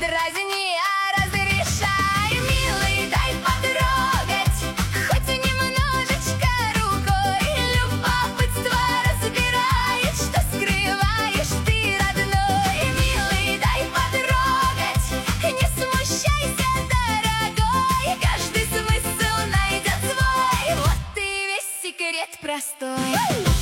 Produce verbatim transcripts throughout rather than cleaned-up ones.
дразни, а разрешай, милый, дай потрогать, хоть и немножечко рукой. Любопытство разбирает, что скрываешь ты, родной. Милый, дай потрогать, не смущайся, дорогой, каждый смысл найдет свой, вот и весь секрет простой.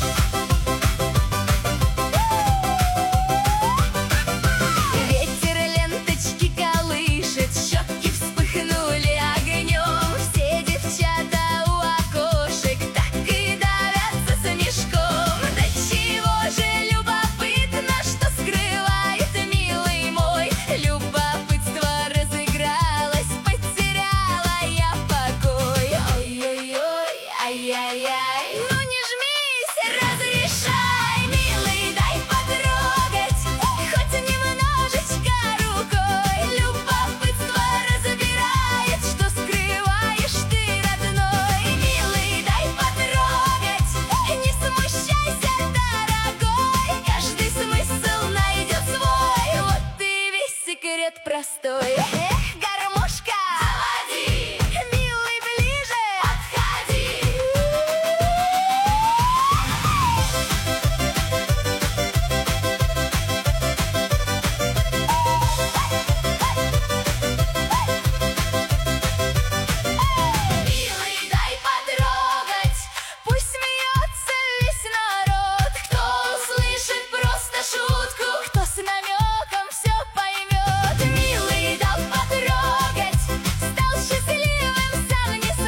Ай-яй-яй, ну не жмись, разрешай, милый, дай потрогать, хоть немножечко рукой. Любопытство разбирает, что скрываешь ты, родной. Милый, дай потрогать, не смущайся, дорогой, каждый смысл найдет свой, вот и весь секрет простой. Эх, гармошка, заводи, милый, ближе подходи.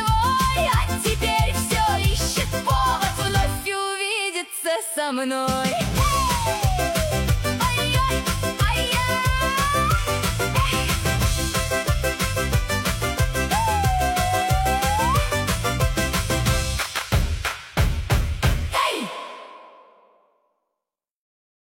Со мной.